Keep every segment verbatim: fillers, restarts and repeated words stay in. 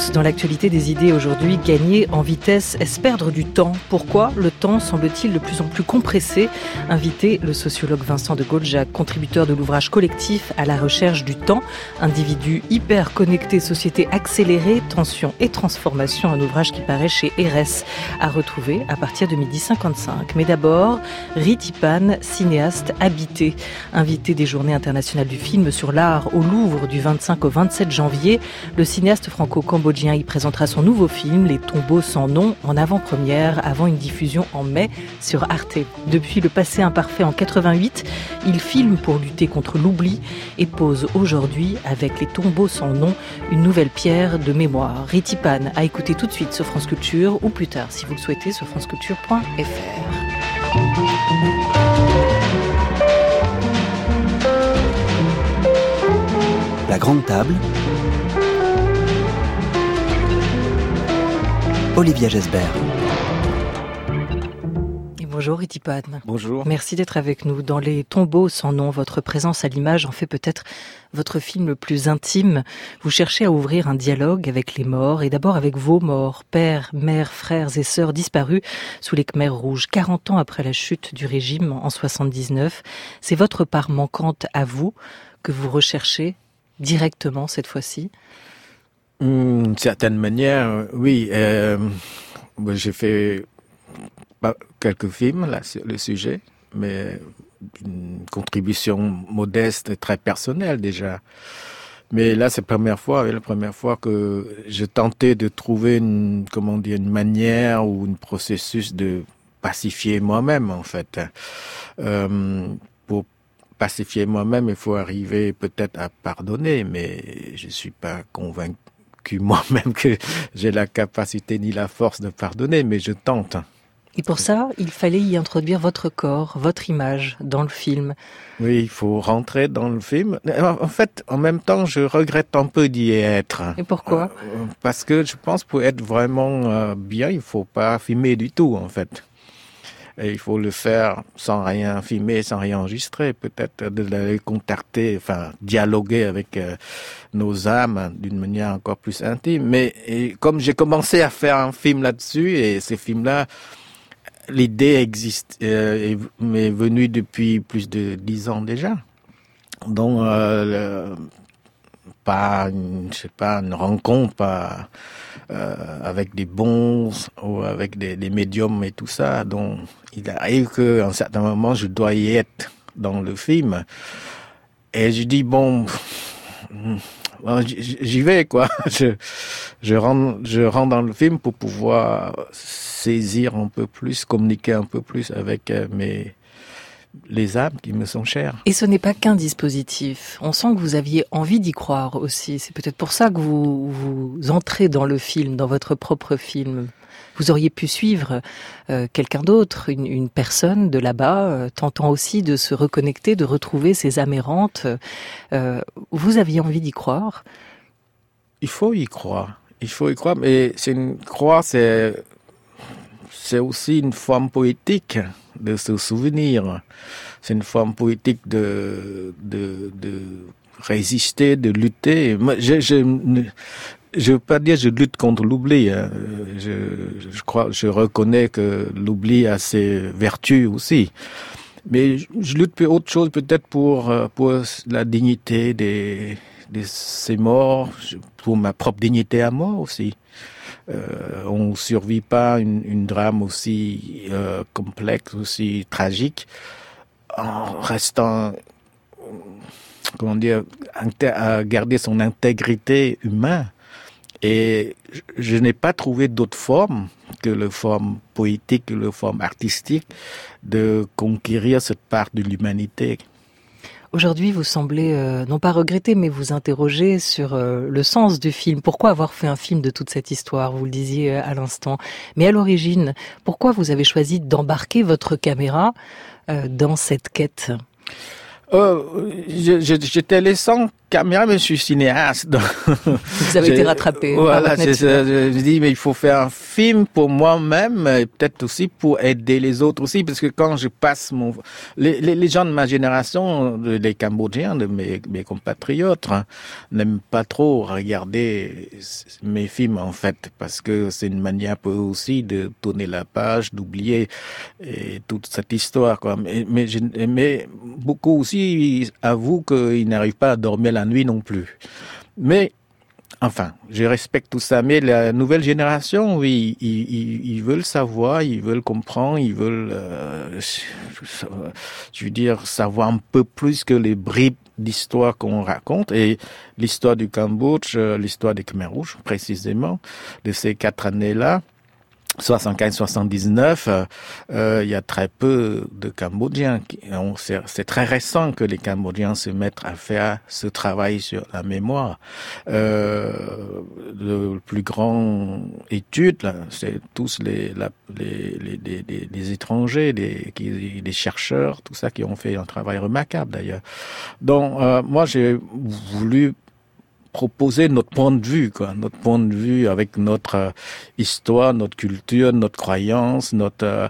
tous, dans l'actualité des idées aujourd'hui, gagner en vitesse, est-ce perdre du temps ? Pourquoi le temps semble-t-il de plus en plus compressé ? Invité le sociologue Vincent de Gauljac, contributeur de l'ouvrage collectif à la recherche du temps, individu hyper connecté, société accélérée, tension et transformation, un ouvrage qui paraît chez Erès, à retrouver à partir de midi cinquante-cinq. Mais d'abord, Riti Pan, cinéaste habité, invité des Journées internationales du film sur l'art au Louvre du vingt-cinq au vingt-sept janvier. Le cinéaste franco-cambodgien y présentera son nouveau film, Les tombeaux sans nom, en avant-première, avant une diffusion en mai sur Arte. Depuis le passé imparfait en quatre-vingt-huit, il filme pour lutter contre l'oubli et pose aujourd'hui, avec Les tombeaux sans nom, une nouvelle pierre de mémoire. Riti Pan à écouter tout de suite sur France Culture, ou plus tard, si vous le souhaitez, sur franceculture point f r. La grande table. Olivia Gesbert. Et bonjour Riti Pan. Bonjour. Merci d'être avec nous. Dans Les tombeaux sans nom, votre présence à l'image en fait peut-être votre film le plus intime. Vous cherchez à ouvrir un dialogue avec les morts, et d'abord avec vos morts, pères, mères, frères et sœurs disparus sous les Khmers rouges, quarante ans après la chute du régime en soixante-dix-neuf. C'est votre part manquante à vous que vous recherchez directement cette fois-ci ? D'une certaine manière, oui. Euh, j'ai fait quelques films là sur le sujet, mais une contribution modeste et très personnelle déjà. Mais là, c'est la première fois, la première fois que je tentais de trouver une, comment dire, une manière ou un processus de pacifier moi-même, en fait. Euh, pour pacifier moi-même, il faut arriver peut-être à pardonner, mais je suis pas convaincu moi-même que j'ai la capacité ni la force de pardonner, mais je tente. Et pour ça, il fallait y introduire votre corps, votre image dans le film. Oui, il faut rentrer dans le film. En fait, en même temps, je regrette un peu d'y être. Et pourquoi ? euh, Parce que je pense pour être vraiment euh, bien, il faut pas filmer du tout, en fait. Et il faut le faire sans rien filmer, sans rien enregistrer, peut-être d'aller contacter, enfin dialoguer avec euh, nos âmes d'une manière encore plus intime. Mais et, comme j'ai commencé à faire un film là-dessus, et ces films-là, l'idée existe, euh, est, m'est venue depuis plus de dix ans déjà. Donc, euh, le, pas, une, je sais pas, une rencontre, pas euh, avec des bons ou avec des, des médiums et tout ça. Donc, il arrive qu'à un certain moment, je dois y être dans le film. Et je dis, bon, j'y vais, quoi. Je, je rentre, je rentre dans le film pour pouvoir saisir un peu plus, communiquer un peu plus avec mes, les âmes qui me sont chères. Et ce n'est pas qu'un dispositif. On sent que vous aviez envie d'y croire aussi. C'est peut-être pour ça que vous, vous entrez dans le film, dans votre propre film. Vous auriez pu suivre euh, quelqu'un d'autre, une, une personne de là-bas, euh, tentant aussi de se reconnecter, de retrouver ses âmes errantes. Euh, vous aviez envie d'y croire ? Il faut y croire. Il faut y croire, mais c'est une croire, c'est c'est aussi une forme poétique de se souvenir. C'est une forme poétique de de de résister, de lutter. Moi, je je je veux pas dire que je lutte contre l'oubli. Hein. Je, je crois, je reconnais que l'oubli a ses vertus aussi. Mais je, je lutte pour autre chose, peut-être pour pour la dignité des de ces morts, pour ma propre dignité à moi aussi. Euh, on ne survit pas une, une drame aussi euh, complexe, aussi tragique, en restant, comment dire, à garder son intégrité humaine. Et je, je n'ai pas trouvé d'autre forme que la forme poétique, que la forme artistique de conquérir cette part de l'humanité. Aujourd'hui, vous semblez euh, non pas regretter, mais vous interroger sur euh, le sens du film. Pourquoi avoir fait un film de toute cette histoire ? Vous le disiez euh, à l'instant. Mais à l'origine, pourquoi vous avez choisi d'embarquer votre caméra euh, dans cette quête ? euh, je, je, J'étais laissant caméra, mais je suis cinéaste. Donc vous avez été rattrapé. Voilà, c'est ça. Je dis, mais il faut faire un film pour moi-même, et peut-être aussi pour aider les autres aussi, parce que quand je passe mon... Les, les, les gens de ma génération, les Cambodgiens, de mes, mes compatriotes, hein, n'aiment pas trop regarder mes films, en fait, parce que c'est une manière pour eux aussi de tourner la page, d'oublier et toute cette histoire, quoi. Mais, mais, je, mais beaucoup aussi avouent qu'ils n'arrivent pas à dormir la nuit non plus. Mais, enfin, je respecte tout ça. Mais la nouvelle génération, oui, ils, ils, ils veulent savoir, ils veulent comprendre, ils veulent, euh, je veux dire, savoir un peu plus que les bribes d'histoire qu'on raconte. Et l'histoire du Cambodge, l'histoire des Khmers rouges, précisément, de ces quatre années-là, soixante-quinze soixante-dix-neuf, euh, il y a très peu de Cambodgiens. On, c'est, c'est très récent que les Cambodgiens se mettent à faire ce travail sur la mémoire. Euh, le plus grand étude, là, c'est tous les, la, les, les, les, les étrangers, les, les chercheurs, tout ça qui ont fait un travail remarquable d'ailleurs. Donc, euh, moi, j'ai voulu proposer notre point de vue, quoi, notre point de vue avec notre euh, histoire, notre culture, notre croyance, notre, euh,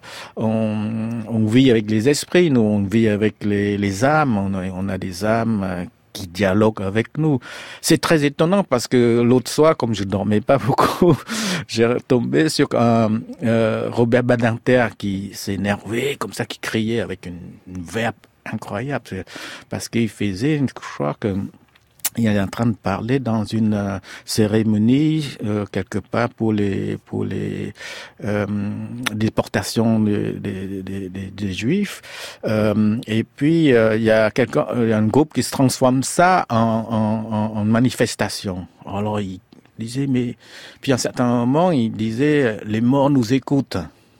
on, on vit avec les esprits, nous, on vit avec les, les âmes, on a, on a des âmes euh, qui dialoguent avec nous. C'est très étonnant parce que l'autre soir, comme je dormais pas beaucoup, j'ai tombé sur un euh, Robert Badinter qui s'énervait comme ça, qui criait avec une, une verve incroyable, parce qu'il faisait, je crois que il est en train de parler dans une euh, cérémonie euh, quelque part pour les pour les euh, déportations des de, de, de, de Juifs. Euh, et puis euh, il y a quelqu'un, il y a un groupe qui se transforme ça en, en, en manifestation. Alors il disait, mais puis à un certain moment il disait, les morts nous écoutent.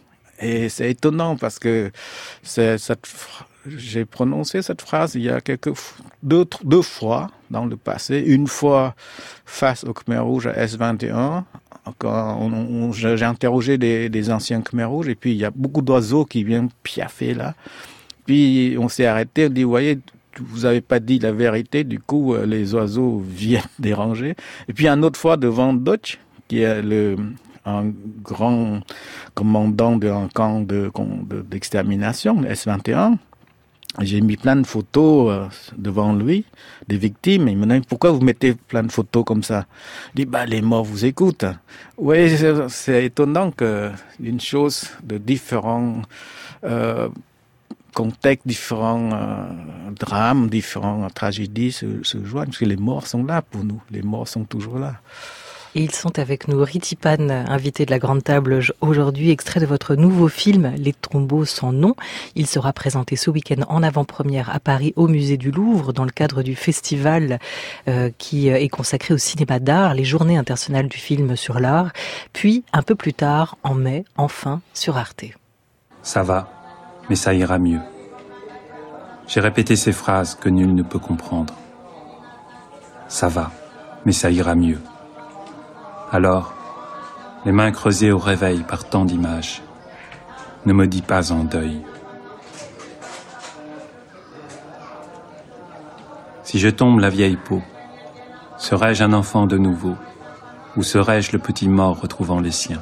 Et c'est étonnant parce que c'est cette j'ai prononcé cette phrase il y a quelques deux, deux fois dans le passé. Une fois face au Khmer Rouge à S vingt et un, quand on, on, j'ai interrogé des, des anciens Khmer Rouges, et puis il y a beaucoup d'oiseaux qui viennent piaffer là. Puis on s'est arrêté, on dit, vous voyez, vous avez pas dit la vérité, du coup les oiseaux viennent déranger. Et puis une autre fois devant Dutch, qui est le un grand commandant d'un camp de, de, d'extermination, S vingt et un. J'ai mis plein de photos euh, devant lui, des victimes. Il me dit, pourquoi vous mettez plein de photos comme ça? Il dit, bah, les morts vous écoutent. Oui, c'est, c'est étonnant que une chose de différents euh, contextes, différents euh, drames, différentes tragédies se, se joignent, parce que les morts sont là pour nous. Les morts sont toujours là. Et ils sont avec nous. Riti Pan, invité de la Grande Table aujourd'hui, extrait de votre nouveau film, Les tombeaux sans nom. Il sera présenté ce week-end en avant-première à Paris au Musée du Louvre dans le cadre du festival euh, qui est consacré au cinéma d'art, les Journées internationales du film sur l'art. Puis, un peu plus tard, en mai, enfin, sur Arte. Ça va, mais ça ira mieux. J'ai répété ces phrases que nul ne peut comprendre. Ça va, mais ça ira mieux. Alors, les mains creusées au réveil par tant d'images, ne me dis pas en deuil. Si je tombe la vieille peau, serais-je un enfant de nouveau, ou serais-je le petit mort retrouvant les siens?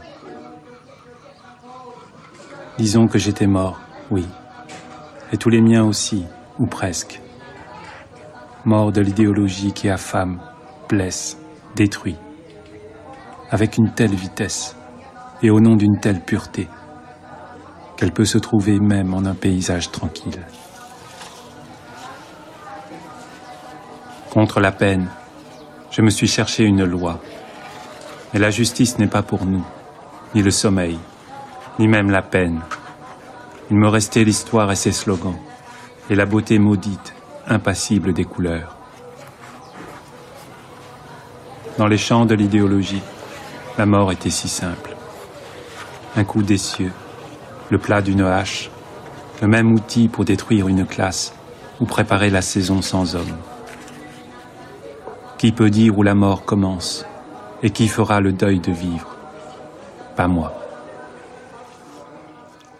Disons que j'étais mort, oui, et tous les miens aussi, ou presque. Mort de l'idéologie qui affame, blesse, détruit. Avec une telle vitesse et au nom d'une telle pureté qu'elle peut se trouver même en un paysage tranquille. Contre la peine, je me suis cherché une loi. Mais la justice n'est pas pour nous, ni le sommeil, ni même la peine. Il me restait l'histoire et ses slogans, et la beauté maudite, impassible des couleurs. Dans les champs de l'idéologie, la mort était si simple. Un coup d'essieu, le plat d'une hache, le même outil pour détruire une classe ou préparer la saison sans homme. Qui peut dire où la mort commence et qui fera le deuil de vivre? Pas moi.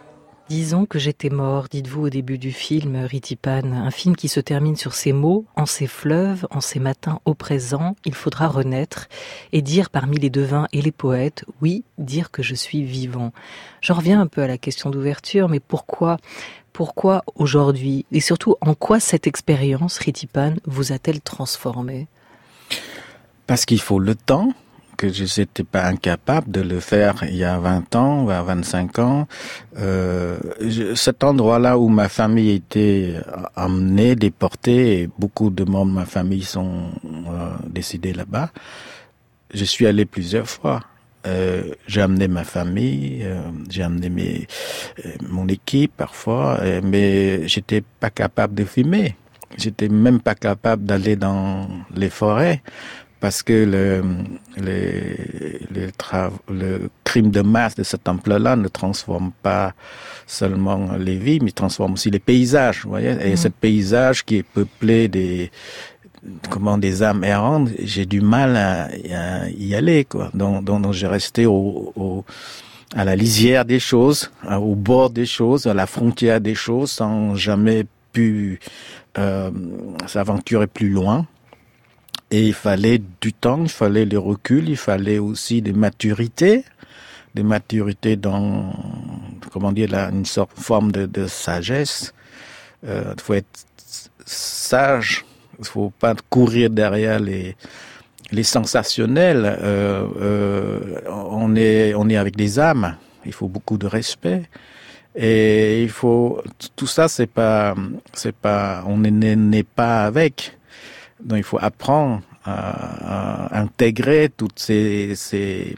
Disons que j'étais mort, dites-vous au début du film, Ritipan, un film qui se termine sur ces mots, en ces fleuves, en ces matins au présent, il faudra renaître et dire parmi les devins et les poètes, oui, dire que je suis vivant. J'en reviens un peu à la question d'ouverture, mais pourquoi, pourquoi aujourd'hui? Et surtout, en quoi cette expérience, Ritipan, vous a-t-elle transformé? Parce qu'il faut le temps, que je n'étais pas incapable de le faire il y a vingt ans, voire vingt-cinq ans. Euh, je, cet endroit-là où ma famille était emmenée, déportée, et beaucoup de membres de ma famille sont euh, décédés là-bas, je suis allé plusieurs fois. Euh, j'ai amené ma famille, euh, j'ai amené mes, euh, mon équipe parfois, euh, mais j'étais pas capable de filmer. J'étais même pas capable d'aller dans les forêts. Parce que le, le, le, tra- le crime de masse de cette ampleur-là ne transforme pas seulement les vies, mais transforme aussi les paysages, vous voyez. Et mmh. ce paysage qui est peuplé des, comment, des âmes errantes, j'ai du mal à, à y aller, quoi. Donc, donc, donc j'ai resté au, au, à la lisière des choses, au bord des choses, à la frontière des choses, sans jamais pu euh, s'aventurer plus loin. Et il fallait du temps, il fallait le recul, il fallait aussi des maturités, des maturités dans, comment dire, là, une sorte, forme de, de sagesse. Euh, il faut être sage, il faut pas courir derrière les, les sensationnels. Euh, euh, on est, on est avec des âmes, il faut beaucoup de respect. Et il faut, tout ça, c'est pas, c'est pas, on n'est pas avec. Donc il faut apprendre à, à intégrer toutes ces, ces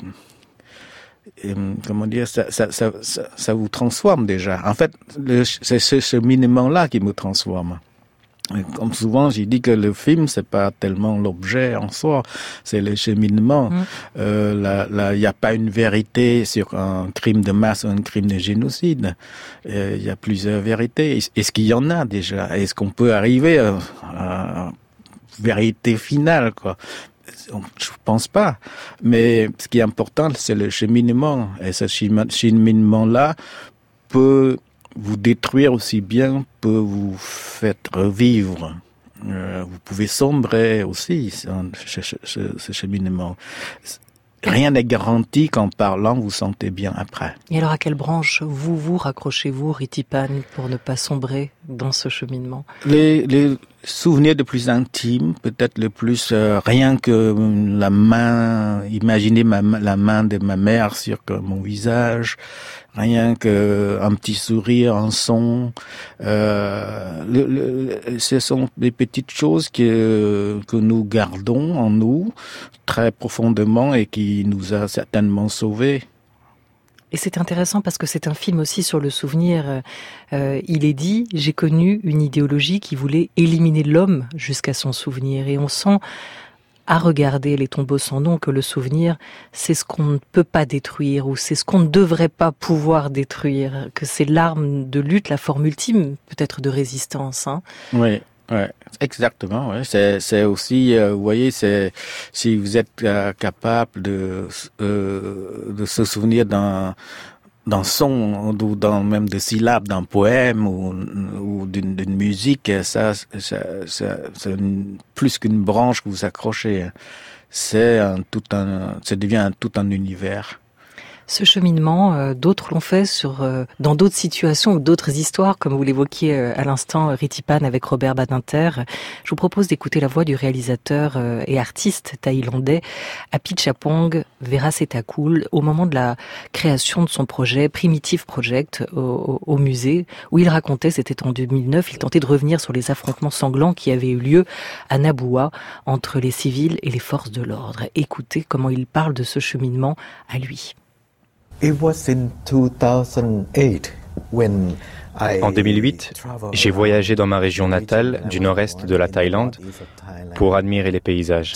comment dire, ça, ça, ça, ça, ça vous transforme déjà. En fait, le, c'est ce cheminement-là qui me transforme. Comme souvent, j'ai dit que le film, c'est pas tellement l'objet en soi, c'est le cheminement. Mmh. Euh, là, là, il n'y a pas une vérité sur un crime de masse ou un crime de génocide. Euh, il y a plusieurs vérités. Est-ce qu'il y en a déjà? Est-ce qu'on peut arriver à, à vérité finale, quoi? Je pense pas. Mais ce qui est important, c'est le cheminement. Et ce cheminement-là peut vous détruire aussi bien, peut vous faire revivre. Euh, vous pouvez sombrer aussi, ce, ce, ce, ce cheminement. Rien n'est garanti qu'en parlant, vous sentez bien après. Et alors, à quelle branche vous vous raccrochez-vous, Ritipan, pour ne pas sombrer dans ce cheminement? Les, les souvenirs de plus intimes, peut-être le plus, euh, rien que la main, imaginez ma, la main de ma mère sur mon visage, rien que un petit sourire, un son. Euh, le, le, ce sont des petites choses que, que nous gardons en nous très profondément et qui nous a certainement sauvés. Et c'est intéressant parce que c'est un film aussi sur le souvenir. Euh, il est dit, j'ai connu une idéologie qui voulait éliminer l'homme jusqu'à son souvenir. Et on sent, à regarder les tombeaux sans nom, que le souvenir, c'est ce qu'on ne peut pas détruire ou c'est ce qu'on ne devrait pas pouvoir détruire. Que c'est l'arme de lutte, la forme ultime peut-être de résistance. Hein. Oui. Ouais, exactement. Ouais. C'est, c'est aussi, euh, vous voyez, c'est si vous êtes euh, capable de euh, de se souvenir d'un d'un son ou dans même de syllabes d'un poème ou, ou d'une, d'une musique, ça, ça, ça c'est une, plus qu'une branche que vous accrochez. C'est un, tout un, ça devient un, tout un univers. Ce cheminement, euh, d'autres l'ont fait sur, euh, dans d'autres situations ou d'autres histoires, comme vous l'évoquiez euh, à l'instant, Ritipan avec Robert Badinter. Je vous propose d'écouter la voix du réalisateur euh, et artiste thaïlandais Apichatpong Veerasetthakul au moment de la création de son projet Primitive Project au, au, au musée, où il racontait, c'était en deux mille neuf, il tentait de revenir sur les affrontements sanglants qui avaient eu lieu à Nabua entre les civils et les forces de l'ordre. Écoutez comment il parle de ce cheminement à lui. En deux mille huit, j'ai voyagé dans ma région natale du nord-est de la Thaïlande pour admirer les paysages.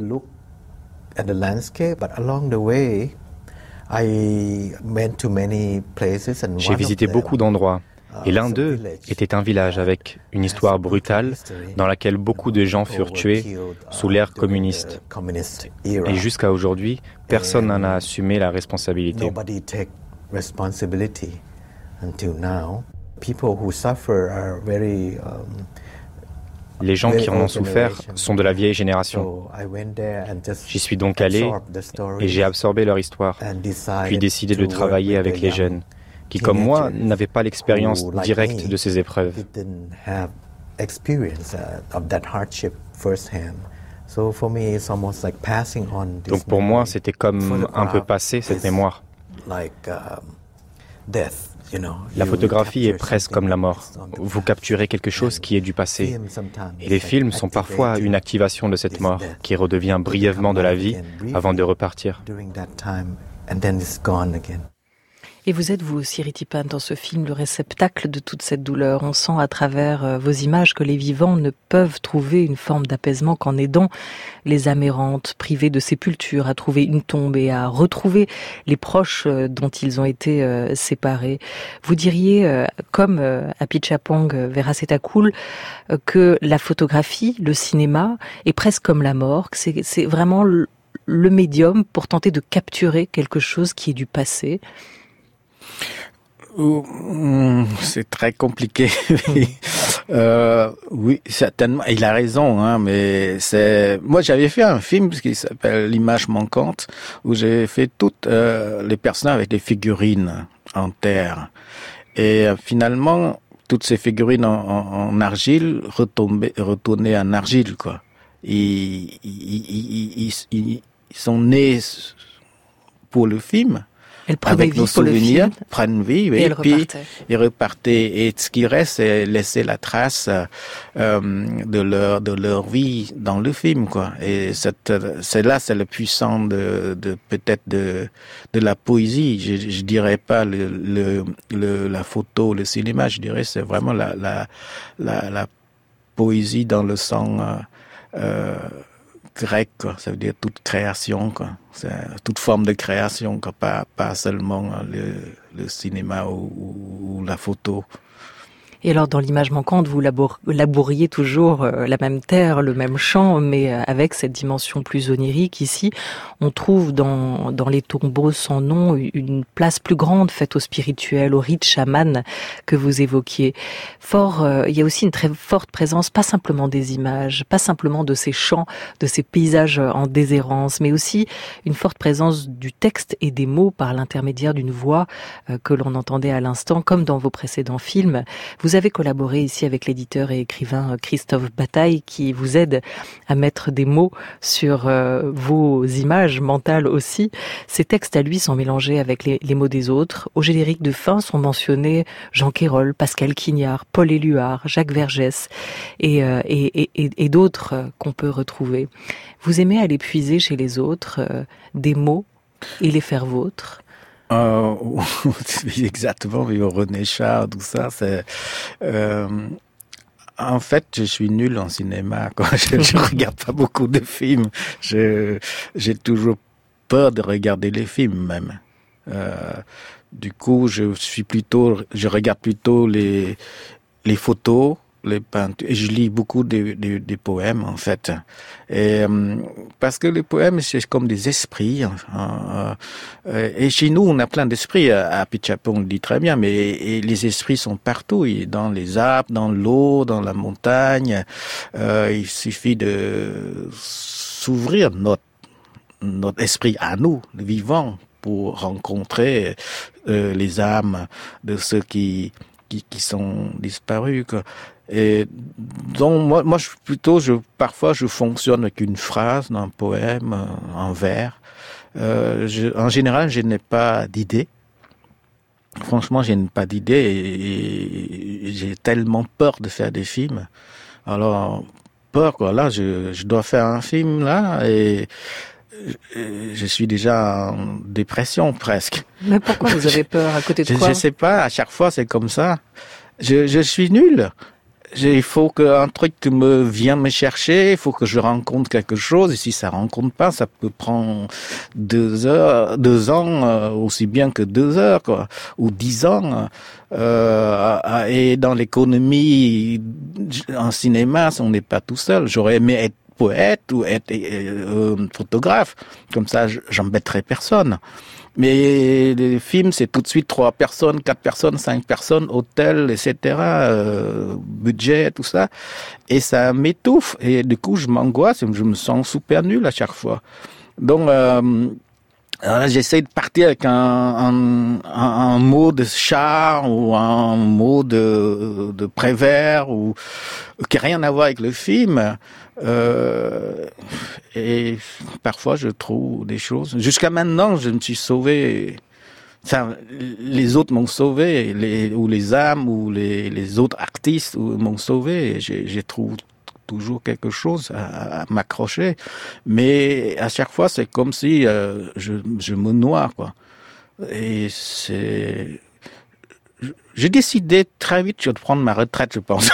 J'ai visité beaucoup d'endroits et l'un d'eux était un village avec une histoire brutale dans laquelle beaucoup de gens furent tués sous l'ère communiste. Et jusqu'à aujourd'hui, personne n'en a assumé la responsabilité. Les gens qui en ont souffert sont de la vieille génération. J'y suis donc allé et j'ai absorbé leur histoire, puis décidé de travailler avec les jeunes, qui, comme moi, n'avaient pas l'expérience directe de ces épreuves. Donc pour moi, c'était comme un peu passer cette mémoire. La photographie est presque comme la mort. Vous capturez quelque chose qui est du passé. Et les films sont parfois une activation de cette mort, qui redevient brièvement de la vie avant de repartir. Et vous êtes, vous aussi, Ritipan, dans ce film, le réceptacle de toute cette douleur. On sent à travers vos images que les vivants ne peuvent trouver une forme d'apaisement qu'en aidant les âmes errantes, privées de sépulture, à trouver une tombe et à retrouver les proches dont ils ont été séparés. Vous diriez, comme Apichatpong Weerasethakul, que la photographie, le cinéma, est presque comme la mort, que c'est, c'est vraiment le médium pour tenter de capturer quelque chose qui est du passé. C'est très compliqué. euh, oui, certainement. Il a raison, hein, mais c'est. Moi, j'avais fait un film qui s'appelle L'image manquante, où j'ai fait toutes euh, les personnages avec des figurines en terre, et euh, finalement, toutes ces figurines en, en, en argile retombaient, retournaient en argile, quoi. Ils, ils, ils, ils, ils, ils sont nés pour le film. Elle prenait avec vie nos pour souvenirs, le film, prennent vie, oui, et, et puis ils repartaient. Et ce qui reste, c'est laisser la trace euh, de leur de leur vie dans le film, quoi. Et cette, c'est là, c'est le puissant de, de peut-être de de la poésie. Je, je dirais pas le, le le la photo, le cinéma. Je dirais c'est vraiment la la la, la poésie dans le sens euh, euh, grec, quoi. Ça veut dire toute création, quoi. C'est toute forme de création, quoi. Pas, pas seulement le, le cinéma ou, ou la photo. Et alors, dans l'image manquante, vous labour, labouriez toujours euh, la même terre, le même champ, mais euh, avec cette dimension plus onirique. Ici, on trouve dans, dans les tombeaux sans nom une place plus grande faite au spirituel, au rite chaman que vous évoquiez. Fort, euh, il y a aussi une très forte présence, pas simplement des images, pas simplement de ces champs, de ces paysages en déshérence, mais aussi une forte présence du texte et des mots par l'intermédiaire d'une voix euh, que l'on entendait à l'instant, comme dans vos précédents films. Vous Vous avez collaboré ici avec l'éditeur et écrivain Christophe Bataille qui vous aide à mettre des mots sur euh, vos images mentales aussi. Ces textes à lui sont mélangés avec les, les mots des autres. Au générique de fin sont mentionnés Jean Quérol, Pascal Quignard, Paul Éluard, Jacques Vergès et, euh, et, et, et d'autres euh, qu'on peut retrouver. Vous aimez aller puiser chez les autres euh, des mots et les faire vôtres? Euh, exactement, René Char, tout ça, c'est, euh, en fait, je suis nul en cinéma, quoi. Je, je regarde pas beaucoup de films. Je, j'ai toujours peur de regarder les films, même. Euh, du coup, je suis plutôt, je regarde plutôt les, les photos, les peintures, et je lis beaucoup des, des, des poèmes, en fait. Et, euh, parce que les poèmes, c'est comme des esprits. Hein, euh, et chez nous, on a plein d'esprits. À Apichatpong, on le dit très bien, mais et les esprits sont partout. Dans les arbres, dans l'eau, dans la montagne. Euh, il suffit de s'ouvrir notre, notre esprit à nous, les vivants, pour rencontrer euh, les âmes de ceux qui, qui, qui sont disparus, quoi. Et donc moi, moi je plutôt, je parfois je fonctionne avec une phrase d'un poème, un vers. Euh, je, en général, je n'ai pas d'idée. Franchement, je n'ai pas d'idée et, et j'ai tellement peur de faire des films. Alors peur quoi. Là, je, je dois faire un film là et je suis déjà en dépression presque. Mais pourquoi vous avez peur? À côté de je, quoi? Je sais pas. À chaque fois, c'est comme ça. Je, je suis nul. Il faut qu'un truc me vienne me chercher, il faut que je rencontre quelque chose, et si ça rencontre pas, ça peut prendre deux heures, deux ans, euh, aussi bien que deux heures, quoi, ou dix ans. Euh, et dans l'économie, en cinéma, on n'est pas tout seul. J'aurais aimé être poète ou être euh, photographe, comme ça, j'embêterais personne. Mais les films, c'est tout de suite trois personnes, quatre personnes, cinq personnes, hôtel, et cetera, euh, budget, tout ça. Et ça m'étouffe. Et du coup, je m'angoisse, je me sens super nul à chaque fois. Donc, euh, alors, j'essaie de partir avec un, un, un, un mot de char ou un mot de, de Prévert ou qui n'a rien à voir avec le film. Euh, et parfois, je trouve des choses. Jusqu'à maintenant, je me suis sauvé. Enfin, les autres m'ont sauvé, les, ou les âmes, ou les, les autres artistes m'ont sauvé. Et j'ai, j'ai trouvé toujours quelque chose à, à m'accrocher, mais à chaque fois c'est comme si euh, je, je me noie, quoi. Et c'est, j'ai décidé très vite de prendre ma retraite, je pense.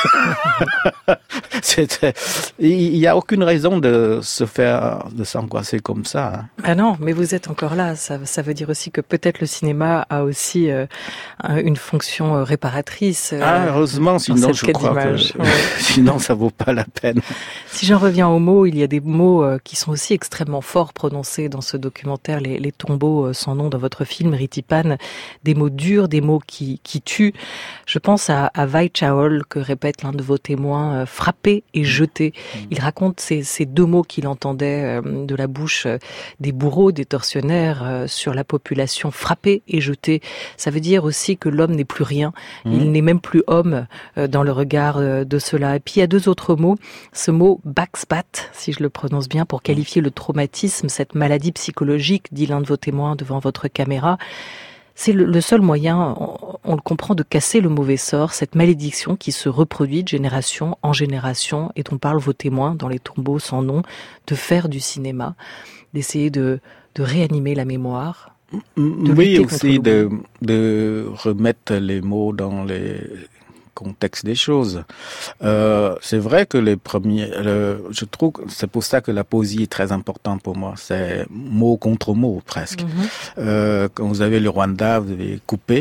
C'était... Il n'y a aucune raison de se faire, de s'angoisser comme ça. Hein. Ah non, mais vous êtes encore là. Ça, ça veut dire aussi que peut-être le cinéma a aussi euh, une fonction réparatrice. Euh, ah, heureusement, sinon je crois d'image. que, ouais. sinon ça vaut pas la peine. Si j'en reviens aux mots, il y a des mots euh, qui sont aussi extrêmement forts prononcés dans ce documentaire, les, les tombeaux euh, sans nom dans votre film, Ritipan. Des mots durs, des mots qui, qui tuent. Je pense à, à Vai Chaol, que répète l'un de vos témoins, euh, frapper et jeter. Il raconte ces, ces deux mots qu'il entendait euh, de la bouche euh, des bourreaux, des tortionnaires euh, sur la population, frapper et jeter. Ça veut dire aussi que l'homme n'est plus rien. Mmh. Il n'est même plus homme euh, dans le regard euh, de cela. Et puis il y a deux autres mots. Ce mot backspat, si je le prononce bien, pour qualifier le traumatisme, cette maladie psychologique, dit l'un de vos témoins devant votre caméra. C'est le, le seul moyen, on, on le comprend, de casser le mauvais sort, cette malédiction qui se reproduit de génération en génération et dont parlent vos témoins dans les tombeaux sans nom, de faire du cinéma, d'essayer de, de réanimer la mémoire. De oui, aussi de, de remettre les mots dans les contexte des choses. Euh, c'est vrai que les premiers, le, je trouve que c'est pour ça que la poésie est très importante pour moi. C'est mot contre mot presque. Mm-hmm. Euh, quand vous avez le Rwanda, vous avez coupé.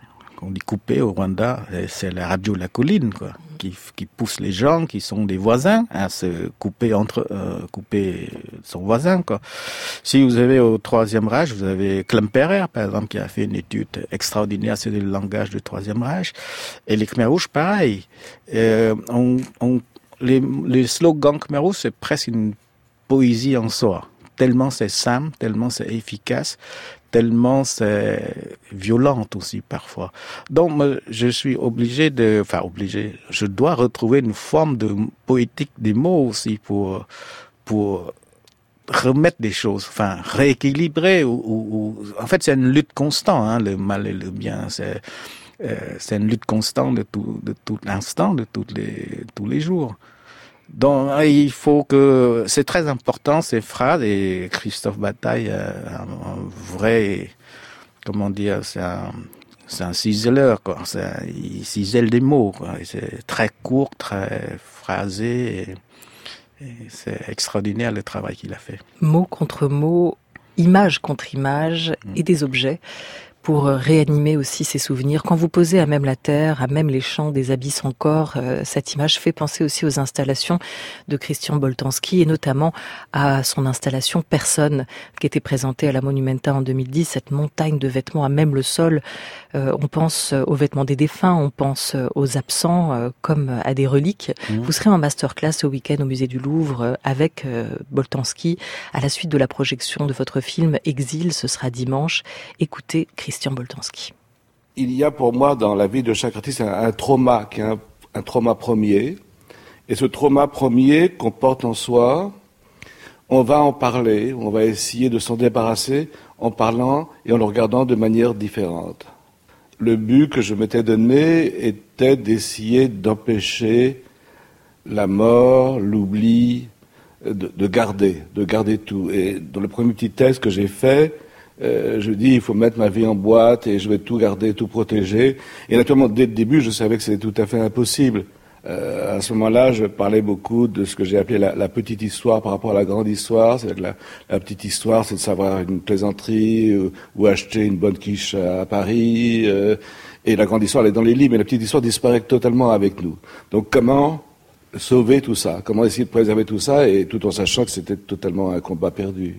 On dit couper au Rwanda, c'est la radio de la colline, quoi, qui, qui pousse les gens qui sont des voisins à se couper entre, euh, couper son voisin, quoi. Si vous avez au Troisième Reich, vous avez Klemperer, par exemple, qui a fait une étude extraordinaire sur le langage du Troisième Reich, et les Khmer Rouges, pareil. Euh, on, on, les, les slogans Khmer Rouges, c'est presque une poésie en soi. Tellement c'est simple, tellement c'est efficace, tellement c'est violent aussi parfois. Donc je suis obligé de, enfin obligé, je dois retrouver une forme de poétique des mots aussi pour pour remettre des choses, enfin rééquilibrer ou, ou, ou en fait c'est une lutte constante, hein, le mal et le bien, c'est euh, c'est une lutte constante de tout de tout l'instant, de tous les tous les jours. Donc, il faut que, c'est très important ces phrases, et Christophe Bataille, euh, un, un vrai, comment dire, c'est un, c'est un ciseleur, quoi. C'est un, il cisèle des mots, quoi. Et c'est très court, très phrasé, et, et c'est extraordinaire le travail qu'il a fait. Mot contre mot, image contre image, mmh. et des objets. Pour réanimer aussi ces souvenirs. Quand vous posez à même la terre, à même les champs des abysses encore, euh, cette image fait penser aussi aux installations de Christian Boltanski et notamment à son installation Personne qui était présentée à la Monumenta en deux mille dix, cette montagne de vêtements à même le sol. Euh, on pense aux vêtements des défunts, on pense aux absents euh, comme à des reliques. Mmh. Vous serez en masterclass ce week-end au musée du Louvre euh, avec euh, Boltanski à la suite de la projection de votre film Exil, ce sera dimanche. Écoutez Christian Boltanski. Il y a pour moi dans la vie de chaque artiste un, un trauma qui est un, un trauma premier. Et ce trauma premier qu'on porte en soi, on va en parler, on va essayer de s'en débarrasser en parlant et en le regardant de manière différente. Le but que je m'étais donné était d'essayer d'empêcher la mort, l'oubli, de, de garder, de garder tout. Et dans le premier petit test que j'ai fait, Euh, je dis il faut mettre ma vie en boîte et je vais tout garder, tout protéger. Et naturellement, dès le début, je savais que c'était tout à fait impossible. Euh, à ce moment-là, je parlais beaucoup de ce que j'ai appelé la, la petite histoire par rapport à la grande histoire. C'est-à-dire que la, la petite histoire, c'est de savoir une plaisanterie ou, ou acheter une bonne quiche à, à Paris. Euh, et la grande histoire, elle est dans les livres, mais la petite histoire disparaît totalement avec nous. Donc comment sauver tout ça? Comment essayer de préserver tout ça, et tout en sachant que c'était totalement un combat perdu?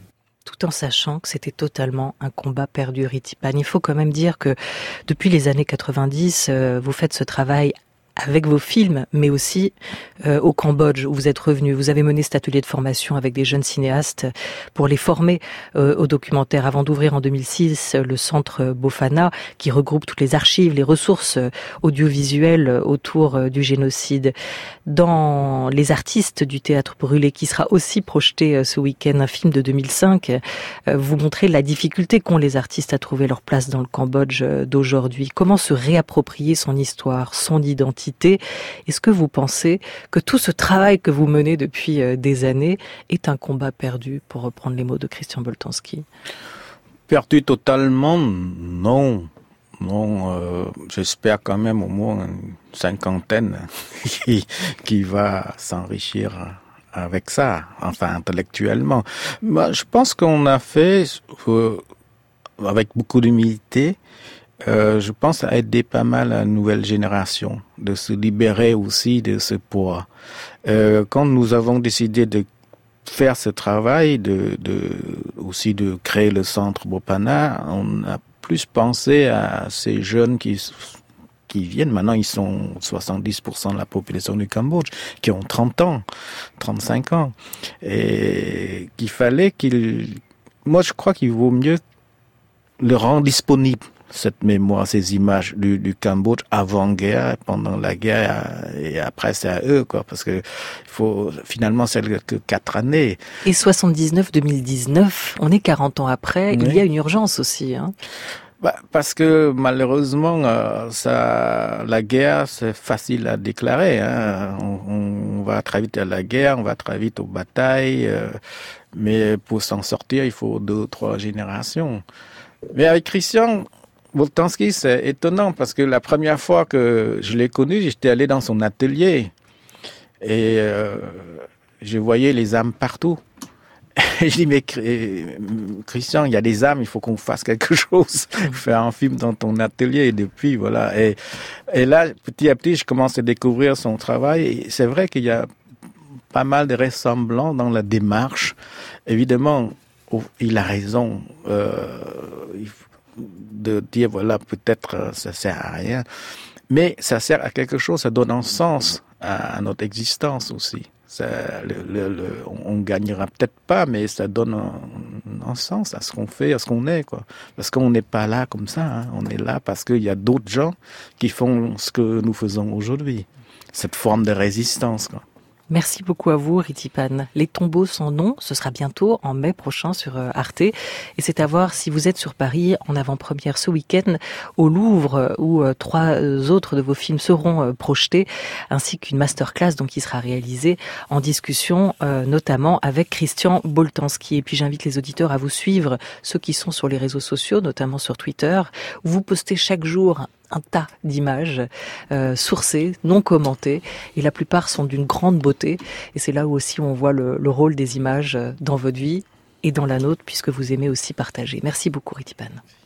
tout en sachant que c'était totalement un combat perdu, Ritipan. Il faut quand même dire que depuis les années quatre-vingt-dix, euh, vous faites ce travail avec vos films, mais aussi euh, au Cambodge où vous êtes revenu. Vous avez mené cet atelier de formation avec des jeunes cinéastes pour les former euh, au documentaire avant d'ouvrir en deux mille six le centre Bofana qui regroupe toutes les archives, les ressources audiovisuelles autour euh, du génocide. Dans Les artistes du théâtre brûlé qui sera aussi projeté euh, ce week-end, un film de deux mille cinq, euh, vous montrez la difficulté qu'ont les artistes à trouver leur place dans le Cambodge euh, d'aujourd'hui. Comment se réapproprier son histoire, son identité? Est-ce que vous pensez que tout ce travail que vous menez depuis des années est un combat perdu, pour reprendre les mots de Christian Boltanski? Perdu totalement, non. Non, euh, j'espère quand même au moins une cinquantaine qui, qui va s'enrichir avec ça, enfin intellectuellement. Moi, je pense qu'on a fait, euh, avec beaucoup d'humilité, Euh, je pense à aider pas mal la nouvelle génération, de se libérer aussi de ce poids. Euh, quand nous avons décidé de faire ce travail, de, de aussi de créer le centre Bofana, on a plus pensé à ces jeunes qui qui viennent. Maintenant, ils sont soixante-dix pour cent de la population du Cambodge, qui ont trente ans, trente-cinq ans, et qu'il fallait qu'ils... Moi, je crois qu'il vaut mieux le rendre disponible, cette mémoire, ces images du, du Cambodge avant-guerre, pendant la guerre, et après c'est à eux, quoi, parce que il faut, finalement, c'est que quatre années. Et soixante-dix-neuf deux mille dix-neuf, on est quarante ans après, oui. Il y a une urgence aussi, hein. Bah, parce que malheureusement, euh, ça, la guerre, c'est facile à déclarer, hein. On, on va très vite à la guerre, on va très vite aux batailles, euh, mais pour s'en sortir, il faut deux ou trois générations. Mais avec Christian Boltanski, c'est étonnant parce que la première fois que je l'ai connu, j'étais allé dans son atelier et euh, je voyais les âmes partout. Et je dis, mais Christian, il y a des âmes, il faut qu'on fasse quelque chose. Faire un film dans ton atelier. Et depuis, voilà. Et, et là, petit à petit, je commence à découvrir son travail. Et c'est vrai qu'il y a pas mal de ressemblants dans la démarche. Évidemment, il a raison. Euh, il faut de dire, voilà, peut-être ça sert à rien, mais ça sert à quelque chose, ça donne un sens à, à notre existence aussi. Ça, le, le, le, on, on gagnera peut-être pas, mais ça donne un, un sens à ce qu'on fait, à ce qu'on est, quoi. Parce qu'on n'est pas là comme ça, hein. On est là parce qu'il y a d'autres gens qui font ce que nous faisons aujourd'hui. Cette forme de résistance, quoi. Merci beaucoup à vous, Ritipan. Les tombeaux sans nom, ce sera bientôt en mai prochain sur Arte. Et c'est à voir si vous êtes sur Paris en avant-première ce week-end au Louvre, où trois autres de vos films seront projetés, ainsi qu'une masterclass donc qui sera réalisée en discussion, euh, notamment avec Christian Boltanski. Et puis j'invite les auditeurs à vous suivre, ceux qui sont sur les réseaux sociaux, notamment sur Twitter, où vous postez chaque jour un tas d'images euh, sourcées, non commentées, et la plupart sont d'une grande beauté. Et c'est là où aussi on voit le, le rôle des images dans votre vie et dans la nôtre, puisque vous aimez aussi partager. Merci beaucoup, Ritipan.